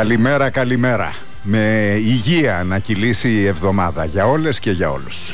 Καλημέρα, καλημέρα. Με υγεία να κυλήσει η εβδομάδα για όλες και για όλους.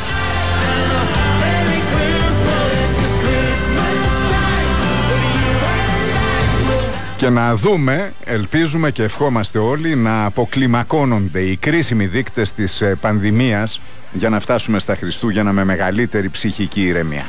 Και να δούμε, ελπίζουμε και ευχόμαστε όλοι, να αποκλιμακώνονται οι κρίσιμοι δείκτες της πανδημίας για να φτάσουμε στα Χριστούγεννα με μεγαλύτερη ψυχική ηρεμία.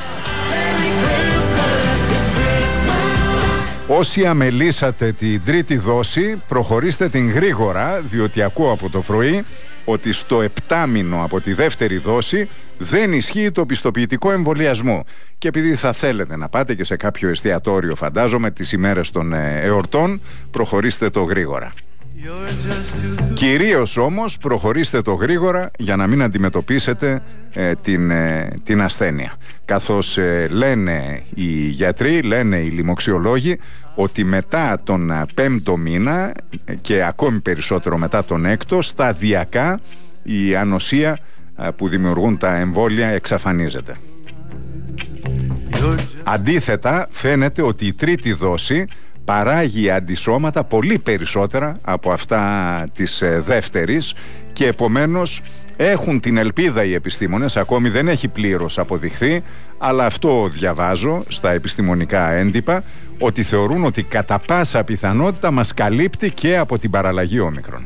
Όσοι αμελήσατε την τρίτη δόση, προχωρήστε την γρήγορα, διότι ακούω από το πρωί ότι στο 7μηνο από τη δεύτερη δόση δεν ισχύει το πιστοποιητικό εμβολιασμού. Και επειδή θα θέλετε να πάτε και σε κάποιο εστιατόριο, φαντάζομαι, τις ημέρες των εορτών, προχωρήστε το γρήγορα. Κυρίως όμως προχωρήστε το γρήγορα για να μην αντιμετωπίσετε την ασθένεια. Καθώς λένε οι γιατροί, λένε οι λοιμοξιολόγοι, ότι μετά τον 5ο μήνα και ακόμη περισσότερο μετά τον 6ο, σταδιακά η ανοσία που δημιουργούν τα εμβόλια εξαφανίζεται. Αντίθετα, φαίνεται ότι η τρίτη δόση παράγει αντισώματα πολύ περισσότερα από αυτά της δεύτερης και επομένως έχουν την ελπίδα οι επιστήμονες, ακόμη δεν έχει πλήρως αποδειχθεί, αλλά αυτό διαβάζω στα επιστημονικά έντυπα, ότι θεωρούν ότι κατά πάσα πιθανότητα μας καλύπτει και από την παραλλαγή όμικρον.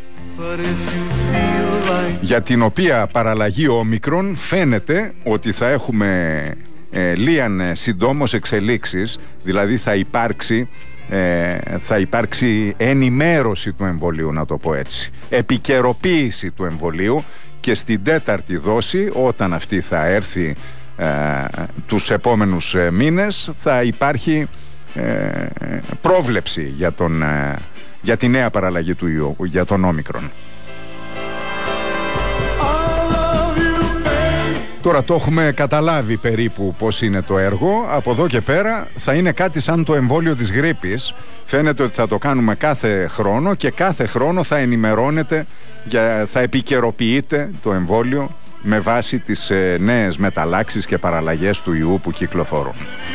Για την οποία παραλλαγή όμικρον φαίνεται ότι θα έχουμε λίαν συντόμως εξελίξεις, δηλαδή θα υπάρξει ενημέρωση του εμβολίου, να το πω έτσι, επικαιροποίηση του εμβολίου, και στην τέταρτη δόση, όταν αυτή θα έρθει τους επόμενους μήνες, θα υπάρχει πρόβλεψη για τη νέα παραλλαγή του ιού, για τον όμικρον. Τώρα το έχουμε καταλάβει περίπου πώς είναι το έργο. Από εδώ και πέρα θα είναι κάτι σαν το εμβόλιο της γρίπης. Φαίνεται ότι θα το κάνουμε κάθε χρόνο και κάθε χρόνο θα ενημερώνεται, θα επικαιροποιείται το εμβόλιο με βάση τις νέες μεταλλάξεις και παραλλαγές του ιού που κυκλοφορούν.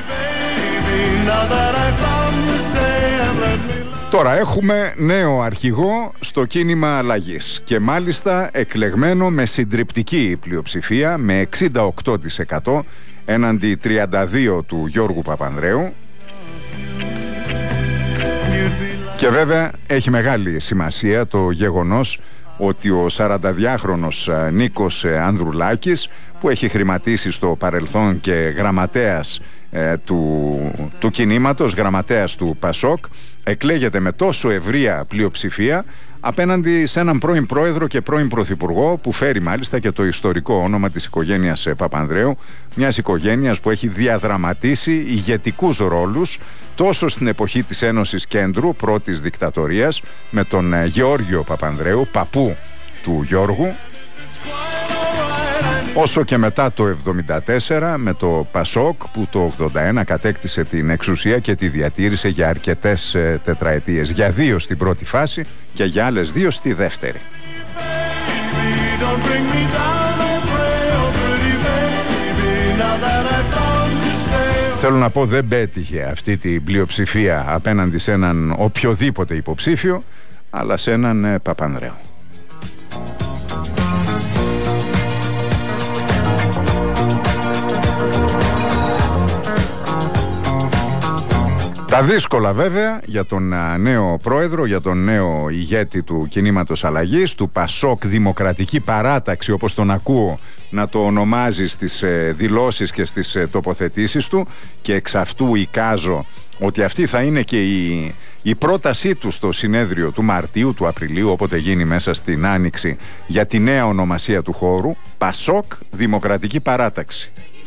Τώρα έχουμε νέο αρχηγό στο κίνημα αλλαγής και μάλιστα εκλεγμένο με συντριπτική πλειοψηφία, με 68% έναντι 32% του Γιώργου Παπανδρέου. Και βέβαια έχει μεγάλη σημασία το γεγονός ότι ο 42χρονος Νίκος Ανδρουλάκης, που έχει χρηματίσει στο παρελθόν και γραμματέας του κινήματος, γραμματέας του Πασόκ, εκλέγεται με τόσο ευρεία πλειοψηφία απέναντι σε έναν πρώην πρόεδρο και πρώην πρωθυπουργό, που φέρει μάλιστα και το ιστορικό όνομα της οικογένειας Παπανδρέου, μιας οικογένειας που έχει διαδραματίσει ηγετικούς ρόλους τόσο στην εποχή της Ένωσης Κέντρου, πρώτης δικτατορίας, με τον Γεώργιο Παπανδρέου, παππού του Γιώργου, όσο και μετά το 1974 με το Πασόκ, που το 1981 κατέκτησε την εξουσία και τη διατήρησε για αρκετές τετραετίες, για 2 στην πρώτη φάση και για άλλες 2 στη δεύτερη. Θέλω να πω, δεν πέτυχε αυτή την πλειοψηφία απέναντι σε έναν οποιοδήποτε υποψήφιο, αλλά σε έναν Παπανδρέου. Τα δύσκολα βέβαια για τον νέο πρόεδρο, για τον νέο ηγέτη του κινήματος αλλαγής, του Πασόκ Δημοκρατική Παράταξη, όπως τον ακούω να το ονομάζει στις δηλώσεις και στις τοποθετήσεις του, και εξ αυτού εικάζω ότι αυτή θα είναι και η πρότασή του στο συνέδριο του Μαρτίου, του Απριλίου, όποτε γίνει μέσα στην Άνοιξη, για τη νέα ονομασία του χώρου, Πασόκ Δημοκρατική Παράταξη.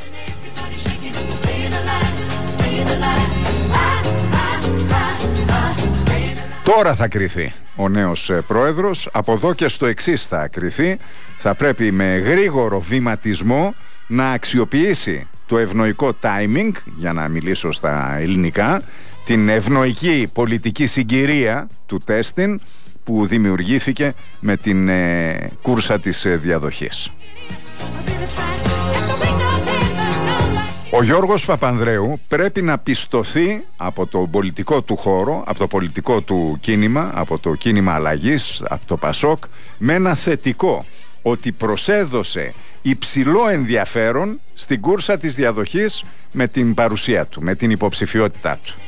Τώρα θα κριθεί ο νέος πρόεδρος, από εδώ και στο εξής θα κριθεί. Θα πρέπει με γρήγορο βηματισμό να αξιοποιήσει το ευνοϊκό timing, για να μιλήσω στα ελληνικά, την ευνοϊκή πολιτική συγκυρία του τέστην που δημιουργήθηκε με την κούρσα της διαδοχής. Ο Γιώργος Παπανδρέου πρέπει να πιστωθεί από το πολιτικό του χώρο, από το πολιτικό του κίνημα, από το κίνημα αλλαγής, από το ΠΑΣΟΚ, με ένα θετικό, ότι προσέδωσε υψηλό ενδιαφέρον στην κούρσα της διαδοχής με την παρουσία του, με την υποψηφιότητά του.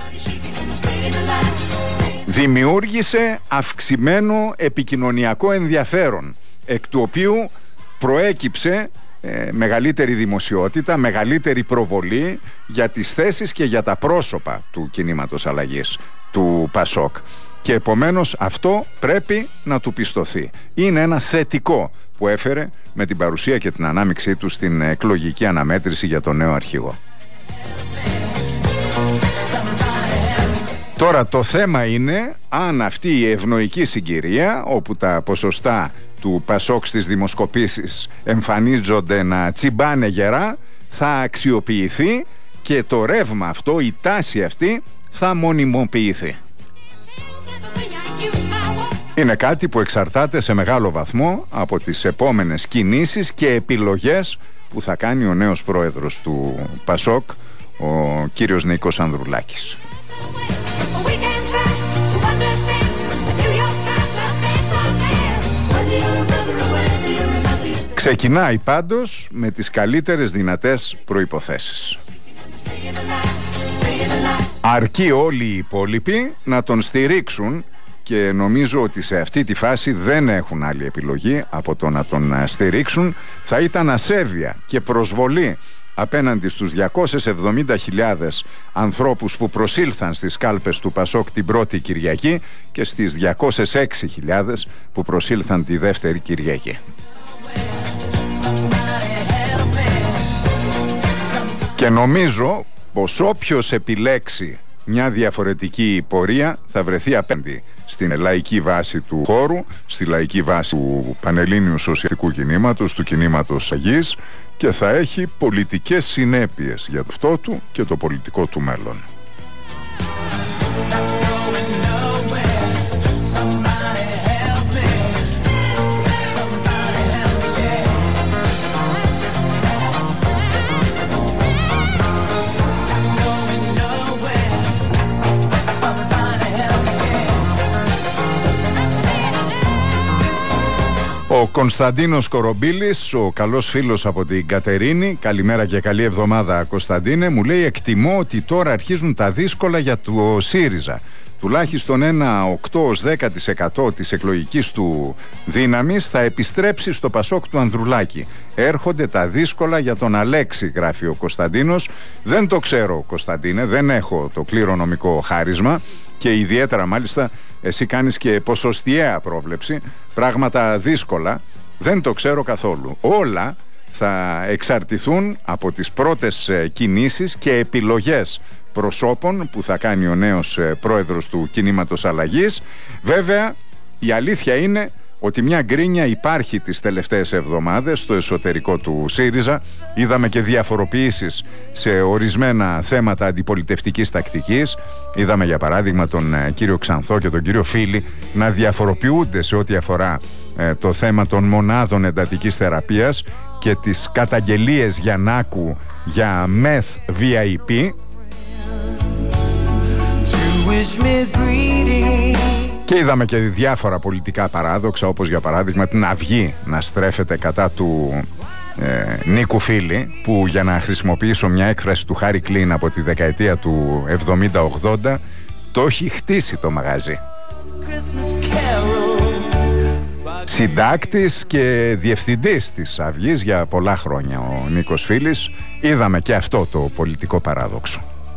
Δημιούργησε αυξημένο επικοινωνιακό ενδιαφέρον, εκ του οποίου προέκυψε μεγαλύτερη δημοσιότητα, μεγαλύτερη προβολή για τις θέσεις και για τα πρόσωπα του κινήματος αλλαγής, του ΠΑΣΟΚ. Και επομένως αυτό πρέπει να του πιστωθεί. Είναι ένα θετικό που έφερε με την παρουσία και την ανάμειξή του στην εκλογική αναμέτρηση για τον νέο αρχηγό. Τώρα το θέμα είναι αν αυτή η ευνοϊκή συγκυρία, όπου τα ποσοστά του ΠΑΣΟΚ στις δημοσκοπήσεις εμφανίζονται να τσιμπάνε γερά, θα αξιοποιηθεί και το ρεύμα αυτό, η τάση αυτή θα μονιμοποιηθεί. Είναι κάτι που εξαρτάται σε μεγάλο βαθμό από τις επόμενες κινήσεις και επιλογές που θα κάνει ο νέος πρόεδρος του ΠΑΣΟΚ, ο κύριος Νίκος Ανδρουλάκης. Ξεκινάει πάντως με τις καλύτερες δυνατές προϋποθέσεις. Αρκεί όλοι οι υπόλοιποι να τον στηρίξουν και νομίζω ότι σε αυτή τη φάση δεν έχουν άλλη επιλογή από το να τον στηρίξουν. Θα ήταν ασέβεια και προσβολή απέναντι στους 270.000 ανθρώπους που προσήλθαν στις κάλπες του ΠΑΣΟΚ την πρώτη Κυριακή και στις 206.000 που προσήλθαν τη δεύτερη Κυριακή. Και νομίζω πως όποιος επιλέξει μια διαφορετική πορεία θα βρεθεί απέναντι στην λαϊκή βάση του χώρου, στη λαϊκή βάση του Πανελλήνιου Σοσιαλιστικού Κινήματος, του κινήματος Αγής, και θα έχει πολιτικές συνέπειες για αυτό του και το πολιτικό του μέλλον. Ο Κωνσταντίνος Κορομπίλης, ο καλός φίλος από την Κατερίνη, καλημέρα και καλή εβδομάδα Κωνσταντίνε, μου λέει: εκτιμώ ότι τώρα αρχίζουν τα δύσκολα για το ΣΥΡΙΖΑ. Τουλάχιστον ένα 8-10% της εκλογικής του δύναμης θα επιστρέψει στο ΠΑΣΟΚ του Ανδρουλάκη. Έρχονται τα δύσκολα για τον Αλέξη, γράφει ο Κωνσταντίνος. Δεν το ξέρω, Κωνσταντίνε, δεν έχω το κληρονομικό χάρισμα και ιδιαίτερα μάλιστα εσύ κάνεις και ποσοστιαία πρόβλεψη, πράγματα δύσκολα, δεν το ξέρω καθόλου. Όλα θα εξαρτηθούν από τις πρώτες κινήσεις και επιλογές προσώπων που θα κάνει ο νέος πρόεδρος του κινήματος αλλαγής. Βέβαια, η αλήθεια είναι ότι μια γκρίνια υπάρχει τις τελευταίες εβδομάδες στο εσωτερικό του ΣΥΡΙΖΑ. Είδαμε και διαφοροποιήσεις σε ορισμένα θέματα αντιπολιτευτικής τακτικής. Είδαμε για παράδειγμα τον κύριο Ξανθό και τον κύριο Φίλη να διαφοροποιούνται σε ό,τι αφορά το θέμα των μονάδων εντατικής θεραπείας και τις καταγγελίες Γιαννάκου για μεθ VIP. Και είδαμε και διάφορα πολιτικά παράδοξα, όπως για παράδειγμα την Αυγή να στρέφεται κατά του Νίκου Φίλη, που, για να χρησιμοποιήσω μια έκφραση του Χάρη Κλίν από τη δεκαετία του 70-80, το έχει χτίσει το μαγαζί. Συντάκτης και διευθυντής της Αυγής για πολλά χρόνια ο Νίκος Φίλης. Είδαμε και αυτό το πολιτικό παράδοξο.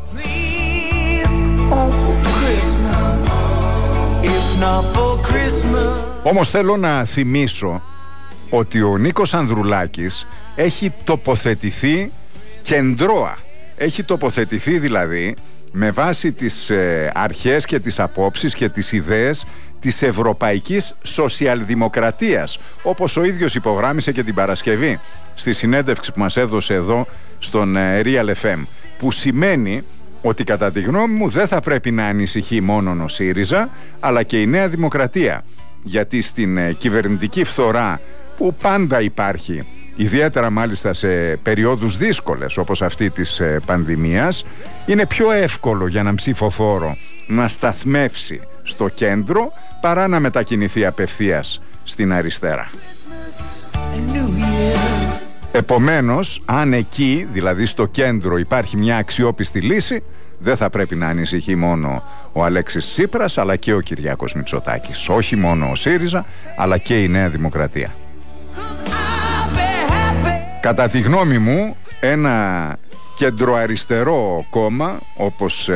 Όμως θέλω να θυμίσω ότι ο Νίκος Ανδρουλάκης έχει τοποθετηθεί κεντρώα. Έχει τοποθετηθεί δηλαδή με βάση τις αρχές και τις απόψεις και τις ιδέες της Ευρωπαϊκής Σοσιαλδημοκρατίας, όπως ο ίδιος υπογράμμισε και την Παρασκευή στη συνέντευξη που μας έδωσε εδώ στον Real FM, που σημαίνει ότι κατά τη γνώμη μου δεν θα πρέπει να ανησυχεί μόνον ο ΣΥΡΙΖΑ, αλλά και η Νέα Δημοκρατία, γιατί στην κυβερνητική φθορά που πάντα υπάρχει ιδιαίτερα μάλιστα σε περιόδους δύσκολες όπως αυτή της πανδημίας, είναι πιο εύκολο για έναν ψηφοφόρο να σταθμεύσει στο κέντρο παρά να μετακινηθεί απευθείας στην αριστερά. Επομένως, αν εκεί, δηλαδή στο κέντρο, υπάρχει μια αξιόπιστη λύση, δεν θα πρέπει να ανησυχεί μόνο ο Αλέξης Τσίπρας, αλλά και ο Κυριάκος Μητσοτάκης. Όχι μόνο ο ΣΥΡΙΖΑ, αλλά και η Νέα Δημοκρατία. Κατά τη γνώμη μου, ένα κεντροαριστερό κόμμα όπως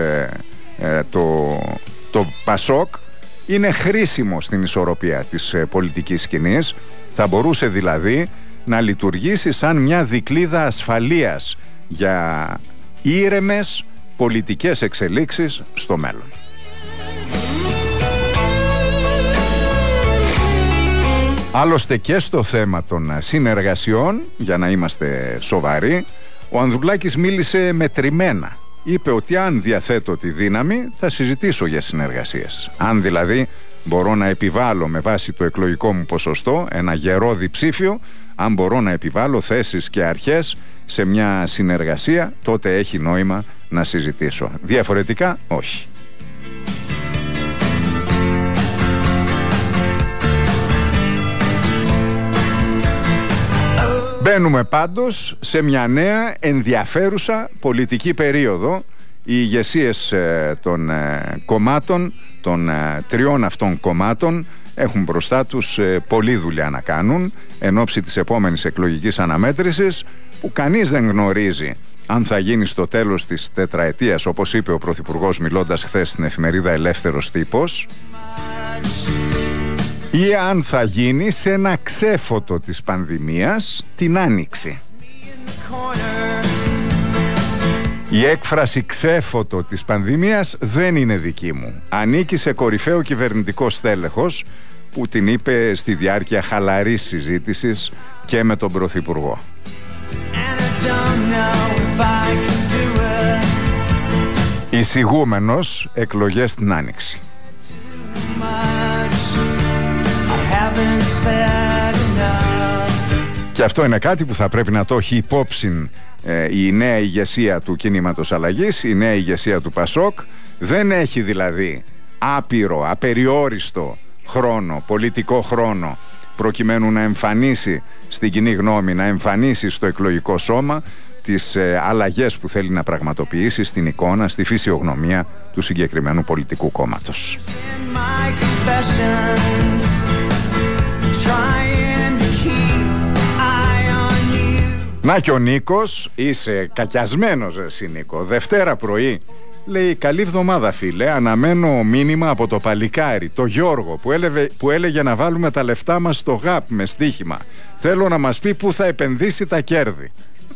το ΠΑΣΟΚ είναι χρήσιμο στην ισορροπία της πολιτικής σκηνής. Θα μπορούσε δηλαδή να λειτουργήσει σαν μια δικλείδα ασφαλείας για ήρεμες πολιτικές εξελίξεις στο μέλλον. Άλλωστε και στο θέμα των συνεργασιών, για να είμαστε σοβαροί, ο Ανδρουλάκης μίλησε μετρημένα. Είπε ότι αν διαθέτω τη δύναμη θα συζητήσω για συνεργασίες. Αν δηλαδή μπορώ να επιβάλλω με βάση το εκλογικό μου ποσοστό ένα γερό διψήφιο, αν μπορώ να επιβάλλω θέσεις και αρχές σε μια συνεργασία, τότε έχει νόημα να συζητήσω. Διαφορετικά όχι. Μπαίνουμε πάντως σε μια νέα ενδιαφέρουσα πολιτική περίοδο. Οι ηγεσίες των κομμάτων, των τριών αυτών κομμάτων, έχουν μπροστά τους πολλή δουλειά να κάνουν εν ώψη της επόμενης εκλογικής αναμέτρησης, που κανείς δεν γνωρίζει αν θα γίνει στο τέλος της τετραετίας, όπως είπε ο Πρωθυπουργός μιλώντας χθες στην εφημερίδα Ελεύθερος Τύπος, ή αν θα γίνει σε ένα ξέφωτο της πανδημίας την Άνοιξη. Η έκφραση ξέφωτο της πανδημίας δεν είναι δική μου. Ανήκει σε κορυφαίο κυβερνητικό στέλεχος που την είπε στη διάρκεια χαλαρής συζήτησης και με τον Πρωθυπουργό. Εισηγούμενος εκλογές την Άνοιξη. Και αυτό είναι κάτι που θα πρέπει να το έχει υπόψη η νέα ηγεσία του κινήματος αλλαγής, η νέα ηγεσία του ΠΑΣΟΚ. Δεν έχει δηλαδή άπειρο, απεριόριστο χρόνο, πολιτικό χρόνο, προκειμένου να εμφανίσει στην κοινή γνώμη, να εμφανίσει στο εκλογικό σώμα τις αλλαγές που θέλει να πραγματοποιήσει στην εικόνα, στη φυσιογνωμία του συγκεκριμένου πολιτικού κόμματος. Να και ο Νίκος, είσαι κακιασμένος εσύ Νίκο. Δευτέρα πρωί λέει καλή εβδομάδα φίλε, αναμένω μήνυμα από το παλικάρι, το Γιώργο που έλεγε να βάλουμε τα λεφτά μας στο ΓΑΠ με στοίχημα. Θέλω να μας πει πού θα επενδύσει τα κέρδη.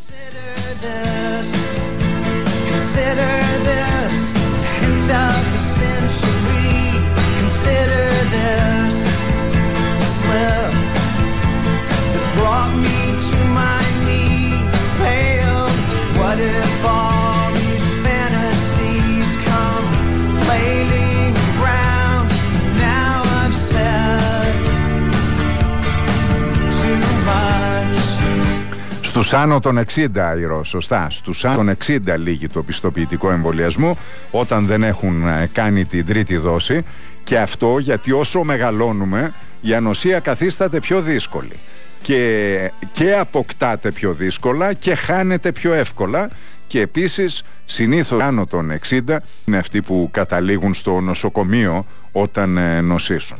Στους άνω των 60 Ηρώ, σωστά, στους άνω των 60 λύγει το πιστοποιητικό εμβολιασμού όταν δεν έχουν κάνει την τρίτη δόση, και αυτό γιατί όσο μεγαλώνουμε η ανοσία καθίσταται πιο δύσκολη και αποκτάται πιο δύσκολα και χάνεται πιο εύκολα, και επίσης συνήθως άνω των 60 είναι αυτοί που καταλήγουν στο νοσοκομείο όταν νοσήσουν.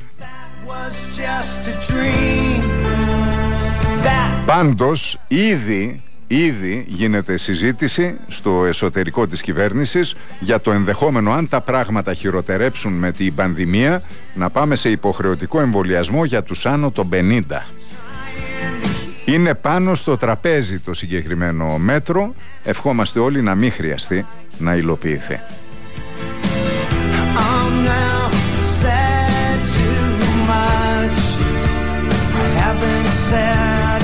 Πάντως ήδη γίνεται συζήτηση στο εσωτερικό της κυβέρνησης για το ενδεχόμενο, αν τα πράγματα χειροτερέψουν με την πανδημία, να πάμε σε υποχρεωτικό εμβολιασμό για τους άνω των 50. Είναι πάνω στο τραπέζι το συγκεκριμένο μέτρο. Ευχόμαστε όλοι να μην χρειαστεί να υλοποιηθεί.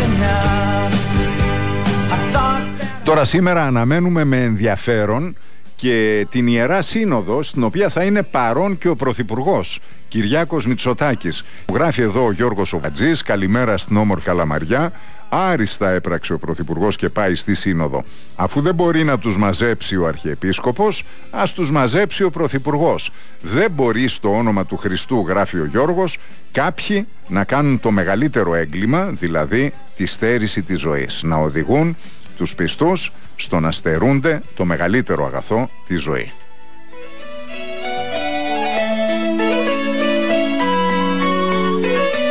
Τώρα σήμερα αναμένουμε με ενδιαφέρον και την Ιερά Σύνοδο, στην οποία θα είναι παρόν και ο Πρωθυπουργός Κυριάκος Μητσοτάκης. Γράφει εδώ ο Γιώργος Οβατζής, καλημέρα στην όμορφη Καλαμαριά. Άριστα έπραξε ο Πρωθυπουργός και πάει στη Σύνοδο. Αφού δεν μπορεί να τους μαζέψει ο Αρχιεπίσκοπος, ας τους μαζέψει ο Πρωθυπουργός. Δεν μπορεί στο όνομα του Χριστού, γράφει ο Γιώργος, κάποιοι να κάνουν το μεγαλύτερο έγκλημα, δηλαδή τη στέρηση της ζωής. Να οδηγούν τους πιστούς στο να στερούνται το μεγαλύτερο αγαθό, τη ζωή.